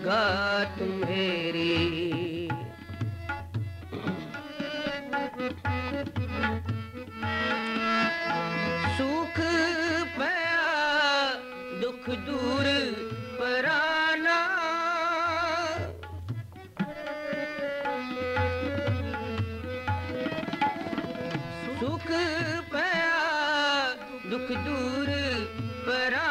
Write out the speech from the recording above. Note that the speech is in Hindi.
गात मेरी। सुख पया दुख दूर पराना, सुख पया दुख दूर पराना।